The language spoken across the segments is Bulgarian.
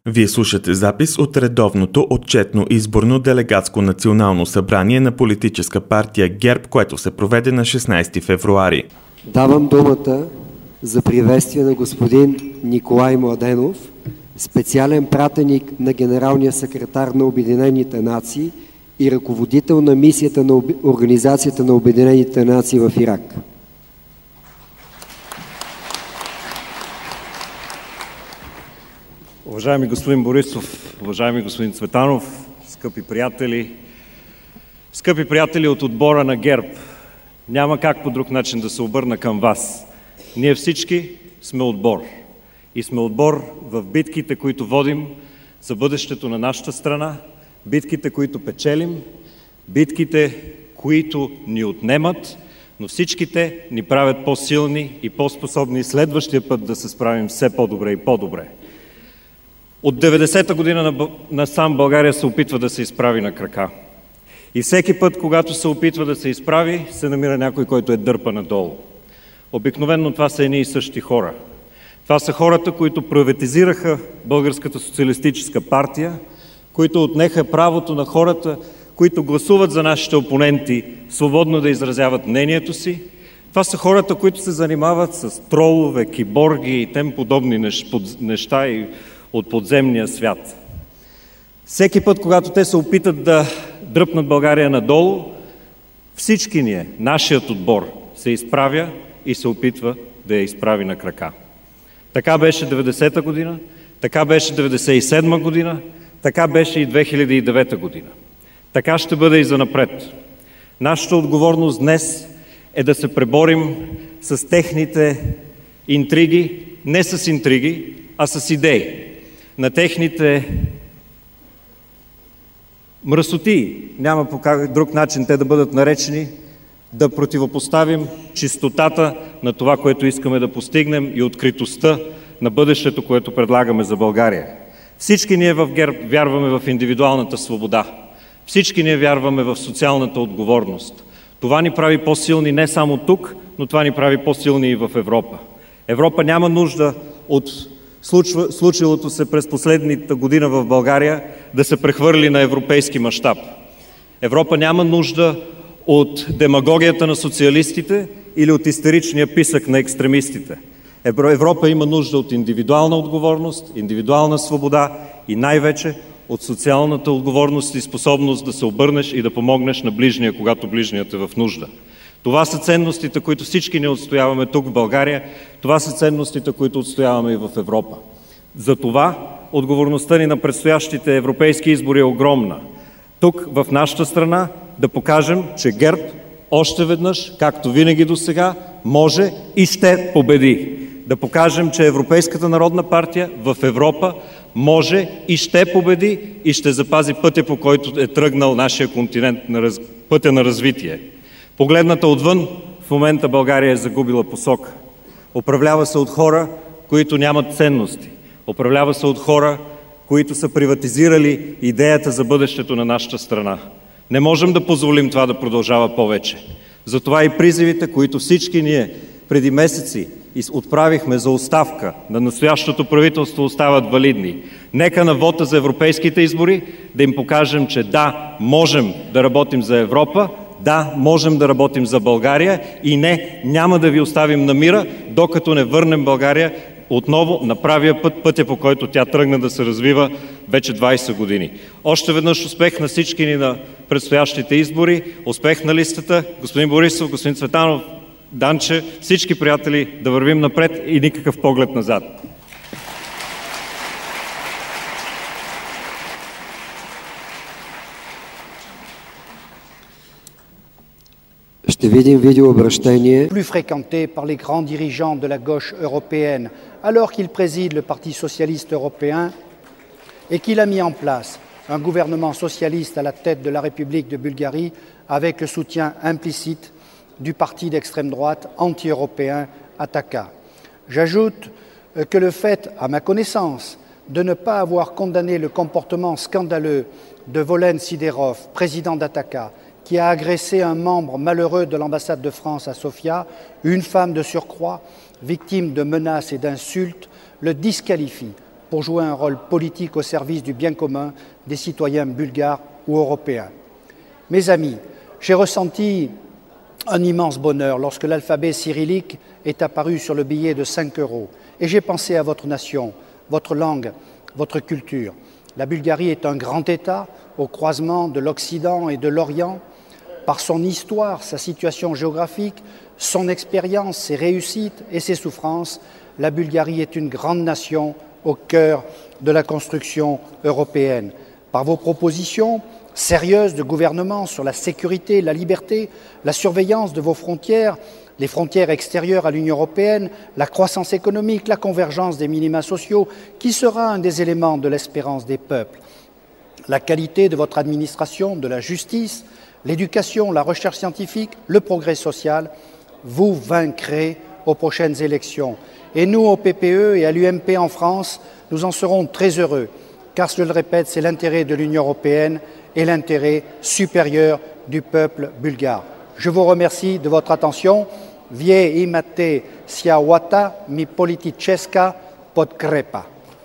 Вие слушате запис от редовното отчетно изборно делегатско национално събрание на политическа партия ГЕРБ, което се проведе на 16 февруари. Давам думата за приветствие на господин Николай Младенов, специален пратеник на генералния секретар на Обединените нации и ръководител на мисията на Организацията на Обединените нации в Ирак. Уважаеми господин Борисов, уважаеми господин Цветанов, скъпи приятели от отбора на ГЕРБ, няма как по друг начин да се обърна към вас. Ние всички сме отбор. И сме отбор в битките, които водим за бъдещето на нашата страна, битките, които печелим, битките, които ни отнемат, но всичките ни правят по-силни и по-способни следващия път да се справим все по-добре и по-добре. От 90-та година насам България се опитва да се изправи на крака. И всеки път, когато се опитва да се изправи, се намира някой, който е дърпа надолу. Обикновено това са едни и същи хора. Това са хората, които приватизираха Българската социалистическа партия, които отнеха правото на хората, които гласуват за нашите опоненти, свободно да изразяват мнението си. Това са хората, които се занимават с тролове, киборги и тем подобни неща и от подземния свят. Всеки път, когато те се опитат да дръпнат България надолу, всички ние, нашият отбор, се изправя и се опитва да я изправи на крака. Така беше 90-та година, така беше 97-ма година, така беше и 2009 година. Така ще бъде и занапред. Нашата отговорност днес е да се преборим с техните интриги, не с интриги, а с идеи. На техните мръсотии, няма по друг начин те да бъдат наречени, да противопоставим чистотата на това, което искаме да постигнем и откритостта на бъдещето, което предлагаме за България. Всички ние в ГЕРБ вярваме в индивидуалната свобода. Всички ние вярваме в социалната отговорност. Това ни прави по-силни не само тук, но това ни прави по-силни и в Европа. Европа няма нужда от случилото се през последната година в България да се прехвърли на европейски мащаб. Европа няма нужда от демагогията на социалистите или от истеричния писък на екстремистите. Европа има нужда от индивидуална отговорност, индивидуална свобода и най-вече от социалната отговорност и способност да се обърнеш и да помогнеш на ближния, когато ближният е в нужда. Това са ценностите, които всички ние отстояваме тук в България. Това са ценностите, които отстояваме и в Европа. Затова отговорността ни на предстоящите европейски избори е огромна. Тук, в нашата страна, да покажем, че ГЕРБ още веднъж, както винаги до сега, може и ще победи. Да покажем, че Европейската народна партия в Европа може и ще победи и ще запази пътя, по който е тръгнал нашия континент, пътя на развитие. Погледната отвън, в момента България е загубила посока. Управлява се от хора, които нямат ценности. Управлява се от хора, които са приватизирали идеята за бъдещето на нашата страна. Не можем да позволим това да продължава повече. Затова и призивите, които всички ние преди месеци отправихме за оставка на настоящото правителство, остават валидни. Нека на вота за европейските избори да им покажем, че да, можем да работим за Европа, да, можем да работим за България и не, няма да ви оставим на мира, докато не върнем България отново на правия път, пътя по който тя тръгна да се развива вече 20 години. Още веднъж успех на всички ни на предстоящите избори, успех на листата. Господин Борисов, господин Цветанов, Данче, всички приятели, да вървим напред и никакъв поглед назад. Plus fréquenté par les grands dirigeants de la gauche européenne, alors qu'il préside le Parti socialiste européen et qu'il a mis en place un gouvernement socialiste à la tête de la République de Bulgarie avec le soutien implicite du parti d'extrême droite anti-européen Ataka. J'ajoute que le fait, à ma connaissance, de ne pas avoir condamné le comportement scandaleux de Volen Siderov, président d'Ataka, qui a agressé un membre malheureux de l'ambassade de France à Sofia, une femme de surcroît, victime de menaces et d'insultes, le disqualifie pour jouer un rôle politique au service du bien commun des citoyens bulgares ou européens. Mes amis, j'ai ressenti un immense bonheur lorsque l'alphabet cyrillique est apparu sur le billet de 5 € et j'ai pensé à votre nation, votre langue, votre culture. La Bulgarie est un grand État au croisement de l'Occident et de l'Orient. Par son histoire, sa situation géographique, son expérience, ses réussites et ses souffrances, la Bulgarie est une grande nation au cœur de la construction européenne. Par vos propositions sérieuses de gouvernement sur la sécurité, la liberté, la surveillance de vos frontières, les frontières extérieures à l'Union européenne, la croissance économique, la convergence des minima sociaux, qui sera un des éléments de l'espérance des peuples. La qualité de votre administration, de la justice, l'éducation, la recherche scientifique, le progrès social, vous vaincrez aux prochaines élections. Et nous, au PPE et à l'UMP en France, nous en serons très heureux, car, je le répète, c'est l'intérêt de l'Union européenne et l'intérêt supérieur du peuple bulgare. Je vous remercie de votre attention. Vie imate siawata mi politicheska подкрепа.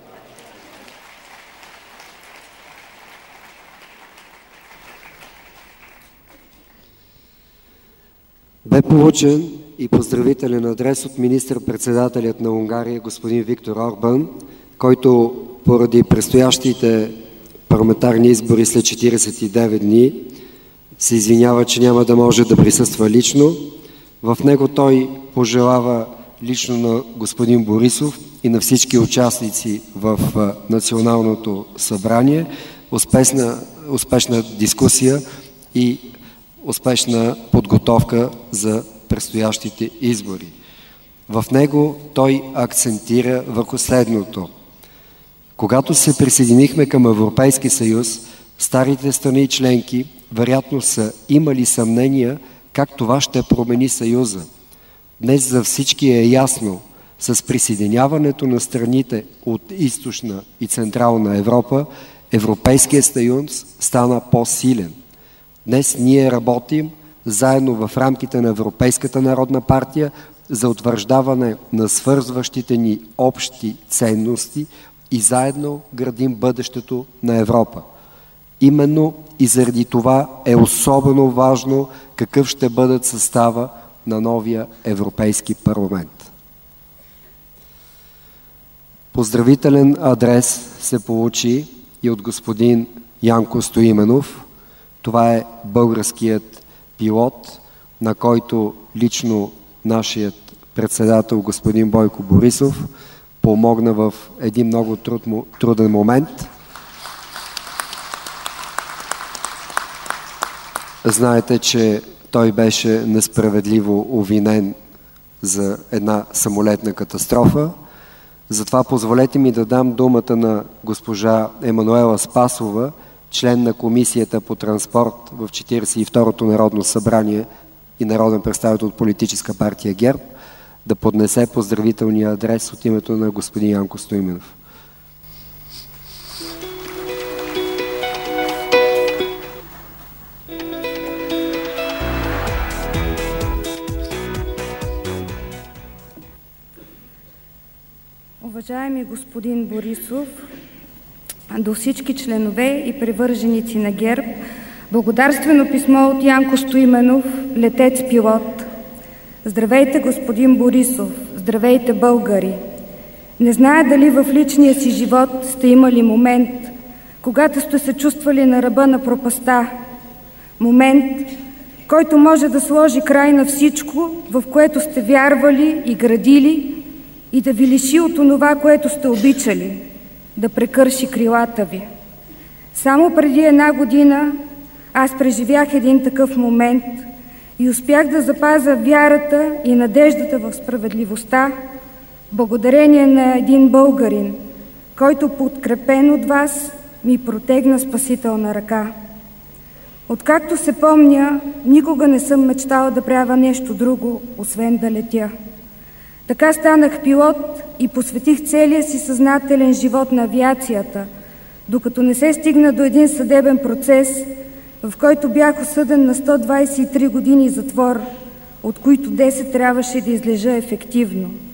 Бе получен и поздравителен адрес от министър-председателят на Унгария господин Виктор Орбан, който поради предстоящите парламентарни избори след 49 дни се извинява, че няма да може да присъства лично. В него той пожелава лично на господин Борисов и на всички участници в Националното събрание успешна дискусия и успешна подготовка за предстоящите избори. В него той акцентира върху следното. Когато се присъединихме към Европейски съюз, старите страни членки вероятно са имали съмнения как това ще промени Съюза. Днес за всички е ясно, с присъединяването на страните от източна и централна Европа, Европейският съюз стана по-силен. Днес ние работим заедно в рамките на Европейската народна партия за утвърждаване на свързващите ни общи ценности и заедно градим бъдещето на Европа. Именно и заради това е особено важно какъв ще бъдат състава на новия Европейски парламент. Поздравителен адрес се получи и от господин Янко Стоименов. Това е българският пилот, на който лично нашият председател господин Бойко Борисов помогна в един много труден момент. Знаете, че той беше несправедливо обвинен за една самолетна катастрофа. Затова позволете ми да дам думата на госпожа Емануела Спасова, член на Комисията по транспорт в 42-то Народно събрание и народен представител от политическа партия ГЕРБ, да поднесе поздравителния адрес от името на господин Янко Стоименов. Уважаеми господин Борисов, до всички членове и привърженици на ГЕРБ, благодарствено писмо от Янко Стоименов, летец-пилот. Здравейте, господин Борисов! Здравейте, българи! Не зная дали в личния си живот сте имали момент, когато сте се чувствали на ръба на пропаста. Момент, който може да сложи край на всичко, в което сте вярвали и градили, и да ви лиши от онова, което сте обичали, да прекърши крилата ви. Само преди 1 година аз преживях един такъв момент и успях да запазя вярата и надеждата в справедливостта, благодарение на един българин, който, подкрепен от вас, ми протегна спасителна ръка. Откакто се помня, никога не съм мечтала да правя нещо друго, освен да летя. Така станах пилот и посветих целия си съзнателен живот на авиацията, докато не се стигна до един съдебен процес, в който бях осъден на 123 години затвор, от които 10 трябваше да излежа ефективно.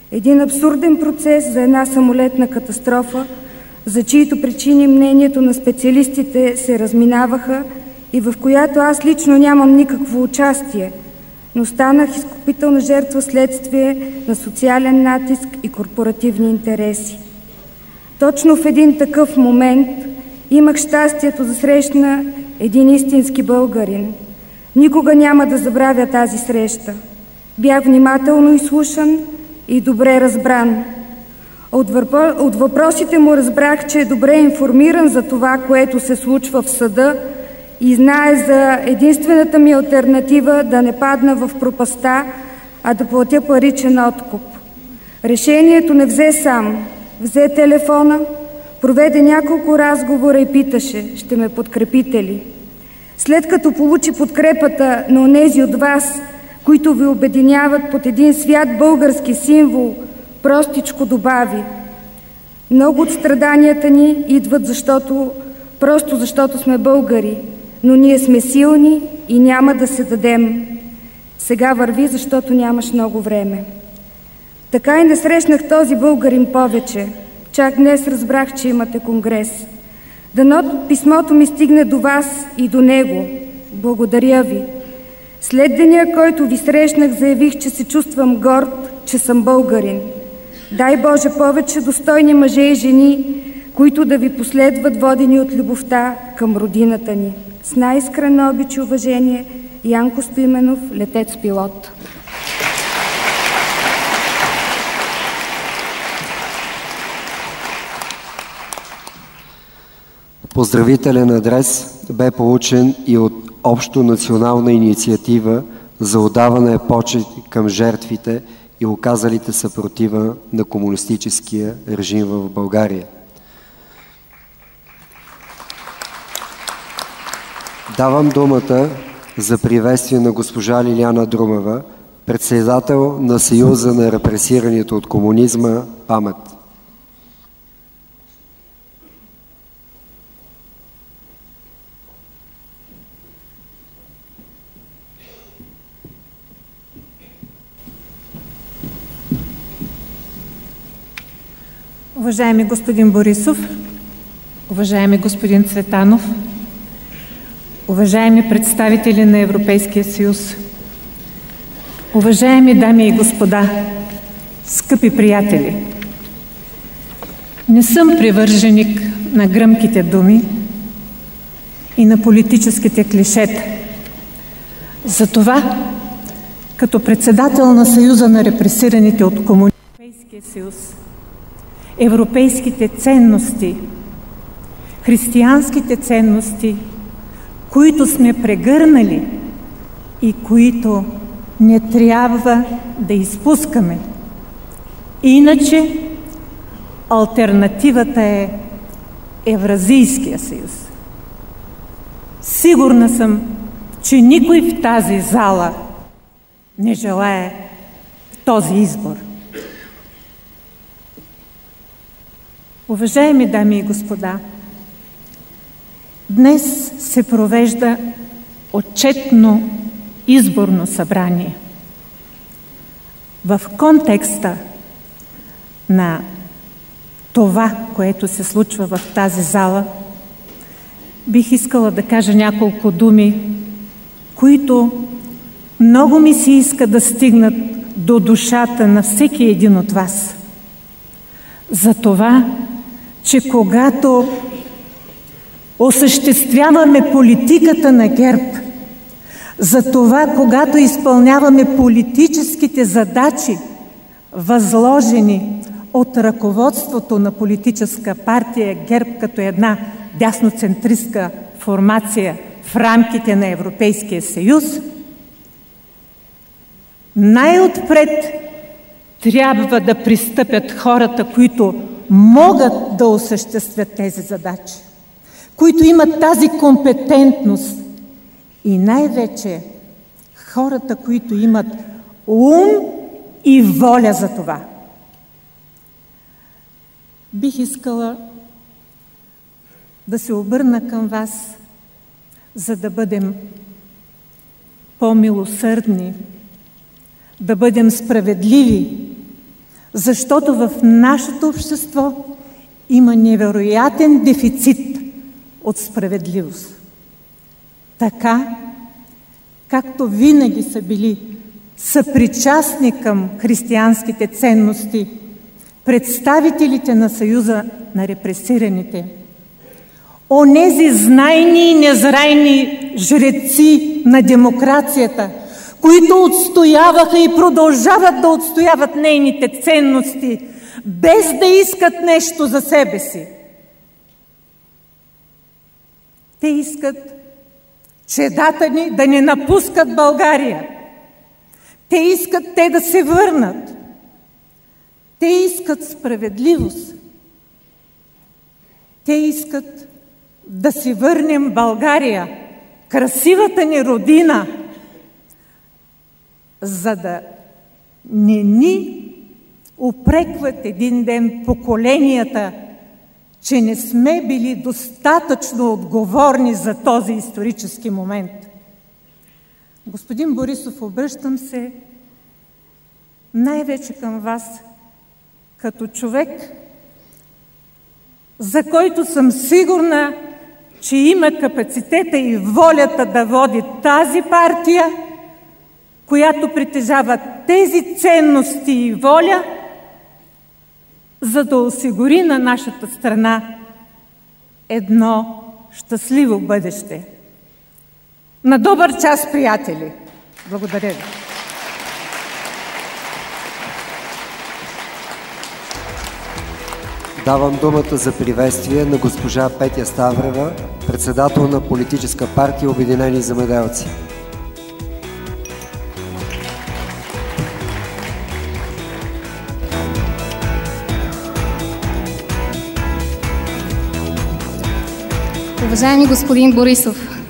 Един абсурден процес за една самолетна катастрофа, за чието причини мнението на специалистите се разминаваха и в която аз лично нямам никакво участие, но станах изкупителна жертва следствие на социален натиск и корпоративни интереси. Точно в един такъв момент имах щастието да срещна един истински българин. Никога няма да забравя тази среща. Бях внимателно изслушан и добре разбран. От въпросите му разбрах, че е добре информиран за това, което се случва в съда и знае за единствената ми алтернатива да не падна в пропаста, а да платя паричен откуп. Решението не взе сам. Взе телефона, проведе няколко разговора и питаше: ще ме подкрепите ли? След като получи подкрепата на онези от вас, които ви обединяват под един свят български символ, простичко добави: много от страданията ни идват просто защото сме българи, но ние сме силни и няма да се дадем. Сега върви, защото нямаш много време. Така и не срещнах този българин повече. Чак днес разбрах, че имате конгрес. Дано писмото ми стигне до вас и до него. Благодаря ви. След деня, който ви срещнах, заявих, че се чувствам горд, че съм българин. Дай Боже повече достойни мъже и жени, които да ви последват, водени от любовта към родината ни. С най-искрено обич и уважение, Янко Стоименов, летец-пилот. Поздравителен адрес бе получен и от общо национална инициатива за отдаване почет към жертвите и оказалите съпротива на комунистическия режим в България. Давам думата за приветствие на госпожа Лиляна Друмева, председател на Съюза на репресираните от комунизма ПАМЕТ. Уважаеми господин Борисов, уважаеми господин Цветанов, уважаеми представители на Европейския съюз, уважаеми дами и господа, скъпи приятели! Не съм привърженик на гръмките думи и на политическите клишета. Затова, като председател на Съюза на репресираните от Европейския съюз, европейските ценности, християнските ценности, които сме прегърнали и които не трябва да изпускаме. Иначе алтернативата е Евразийския съюз. Сигурна съм, че никой в тази зала не желае този избор. Уважаеми дами и господа, днес се провежда отчетно изборно събрание. В контекста на това, което се случва в тази зала, бих искала да кажа няколко думи, които много ми се иска да стигнат до душата на всеки един от вас. За това, че когато осъществяваме политиката на ГЕРБ, за това, когато изпълняваме политическите задачи, възложени от ръководството на политическа партия ГЕРБ като една дясноцентристка формация в рамките на Европейския съюз, най-отпред трябва да пристъпят хората, които могат да осъществят тези задачи, които имат тази компетентност и най-вече хората, които имат ум и воля за това. Бих искала да се обърна към вас, за да бъдем по-милосърдни, да бъдем справедливи, защото в нашето общество има невероятен дефицит от справедливост. Така, както винаги са били съпричастни към християнските ценности представителите на Съюза на репресираните, онези знайни и незрайни жреци на демокрацията, които отстояваха и продължават да отстояват нейните ценности, без да искат нещо за себе си. Те искат чедата ни да не напускат България. Те искат те да се върнат. Те искат справедливост. Те искат да си върнем България, красивата ни родина, за да не ни упрекват един ден поколенията, че не сме били достатъчно отговорни за този исторически момент. Господин Борисов, обръщам се най-вече към вас, като човек, за който съм сигурна, че има капацитета и волята да води тази партия, която притежава тези ценности и воля, за да осигури на нашата страна едно щастливо бъдеще. На добър час, приятели! Благодаря ви. Давам думата за приветствие на госпожа Петя Ставрева, председател на политическа партия Обединени земеделци. Уважаеми господин Борисов,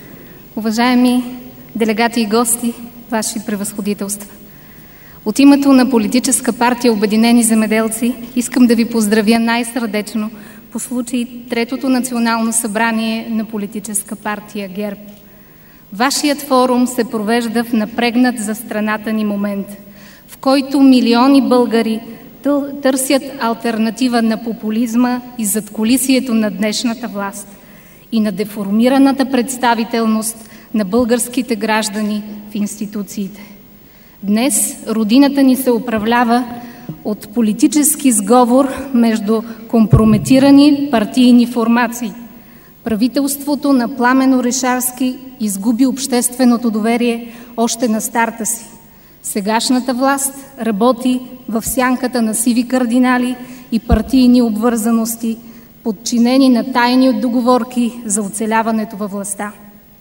уважаеми делегати и гости, ваши превъзходителства, от името на политическа партия Обединени земеделци искам да ви поздравя най-сърдечно по случай Третото национално събрание на политическа партия ГЕРБ. Вашият форум се провежда в напрегнат за страната ни момент, в който милиони българи търсят алтернатива на популизма и задкулисието на днешната власт и на деформираната представителност на българските граждани в институциите. Днес родината ни се управлява от политически сговор между компрометирани партийни формации. Правителството на Пламен Орешарски изгуби общественото доверие още на старта си. Сегашната власт работи в сянката на сиви кардинали и партийни обвързаности, подчинени на тайни договорки за оцеляването във властта.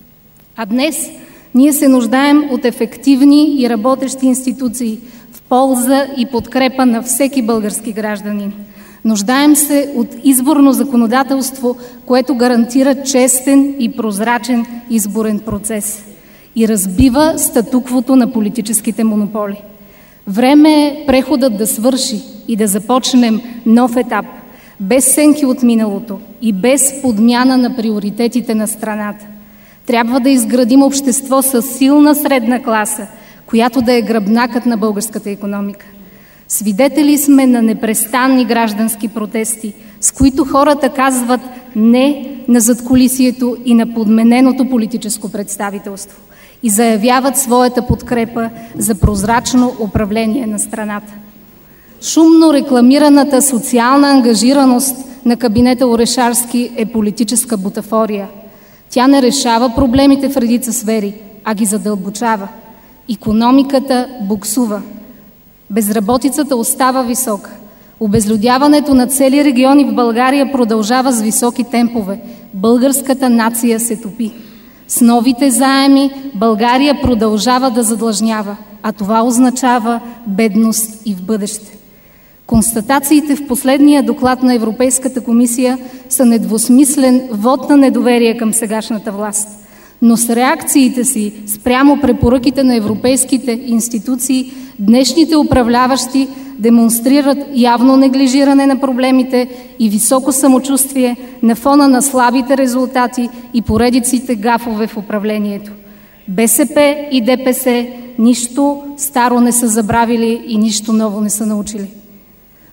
А днес ние се нуждаем от ефективни и работещи институции в полза и подкрепа на всеки български гражданин. Нуждаем се от изборно законодателство, което гарантира честен и прозрачен изборен процес и разбива статуквото на политическите монополи. Време е преходът да свърши и да започнем нов етап, без сенки от миналото и без подмяна на приоритетите на страната. Трябва да изградим общество с силна средна класа, която да е гръбнакът на българската икономика. Свидетели сме на непрестанни граждански протести, с които хората казват не на задкулисието и на подмененото политическо представителство и заявяват своята подкрепа за прозрачно управление на страната. Шумно рекламираната социална ангажираност на кабинета Орешарски е политическа бутафория. Тя не решава проблемите в редица сфери, а ги задълбочава. Икономиката буксува. Безработицата остава висока. Обезлюдяването на цели региони в България продължава с високи темпове. Българската нация се топи. С новите заеми България продължава да задлъжнява, а това означава бедност и в бъдеще. Констатациите в последния доклад на Европейската комисия са недвусмислен вод на недоверие към сегашната власт. Но с реакциите си спрямо препоръките на европейските институции, днешните управляващи демонстрират явно неглижиране на проблемите и високо самочувствие на фона на слабите резултати и поредиците гафове в управлението. БСП и ДПС нищо старо не са забравили и нищо ново не са научили.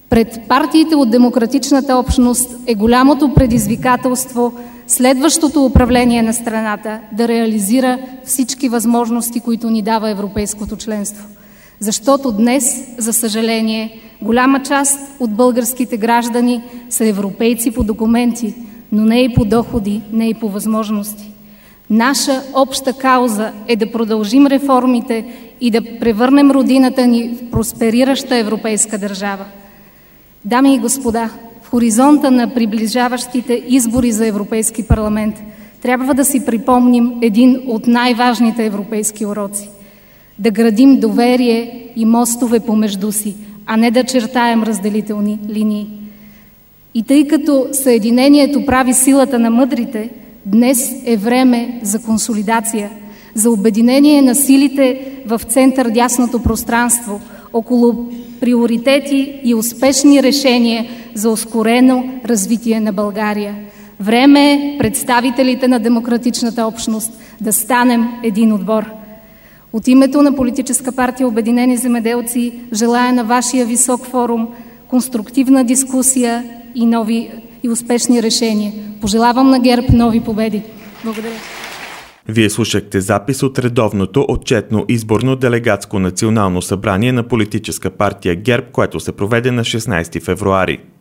Пред партиите от демократичната общност е голямото предизвикателство следващото управление на страната да реализира всички възможности, които ни дава европейското членство. Защото днес, за съжаление, голяма част от българските граждани са европейци по документи, но не и по доходи, не и по възможности. Наша обща кауза е да продължим реформите и да превърнем родината ни в просперираща европейска държава. Дами и господа, в хоризонта на приближаващите избори за Европейски парламент трябва да си припомним един от най-важните европейски уроци. Да градим доверие и мостове помежду си, а не да чертаем разделителни линии. И тъй като съединението прави силата на мъдрите, днес е време за консолидация, за обединение на силите в център-дясното пространство, около приоритети и успешни решения за ускорено развитие на България. Време е представителите на демократичната общност да станем един отбор. От името на Политическа партия Обединени земеделци желая на вашия висок форум конструктивна дискусия и нови и успешни решения. Пожелавам на ГЕРБ нови победи. Благодаря. Вие слушахте запис от редовното отчетно изборно делегатско национално събрание на Политическа партия ГЕРБ, което се проведе на 16 февруари.